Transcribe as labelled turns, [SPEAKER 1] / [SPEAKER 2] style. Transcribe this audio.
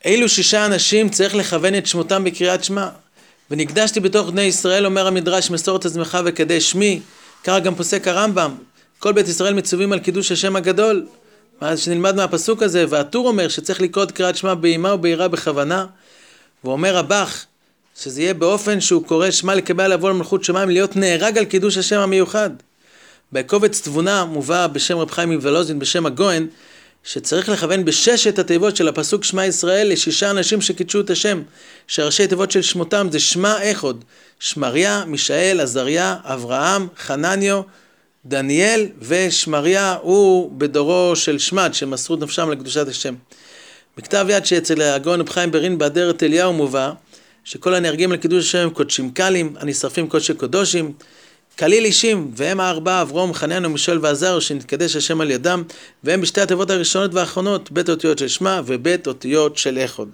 [SPEAKER 1] אילו 6 אנשים צריך לכוון את שמותם בקריאת שמע. ונקדשתי בתוך בני ישראל, אומר המדרש, מסור את עצמך וקדש שמי. ככה גם פוסק הרמב"ם. כל בית ישראל מצווים על קידוש השם הגדול. שנלמד מהפסוק הזה, והטור אומר שצריך לקרוא את קריאת שמע באימה וביראה בכוונה. ואומר הבח, שזה יהיה באופן שהוא קורא שמע לקבל לבוא למלכות שמיים, להיות נהרג על קידוש השם המיוחד. בקובץ תבונה מובא בשם רב חיים מוולוז'ין, בשם הגויין, שצריך לכוון בששת התיבות של הפסוק שמע ישראל ל6 אנשים שקידשו את השם, שראשי תיבות של שמותם זה שמע איחוד, שמריה, מישאל, עזריה, אברהם, חנניו, דניאל ושמריה הוא בדורו של שמד שמסרו נפשם לקדושת השם. בכתב יד שאצל הגאון רב חיים ברין באדרת אליהו מובא שכל הנהרגים לקידוש השם הם קודשים קלים, הנשרפים קודשי קודושים, כליל אישים, והם 4, אברום, חנניו, מישאל ועזר, שנתקדש השם על ידם, והם בשתי התיבות הראשונות והאחרונות, בית אותיות של שמע ובית אותיות של איחוד.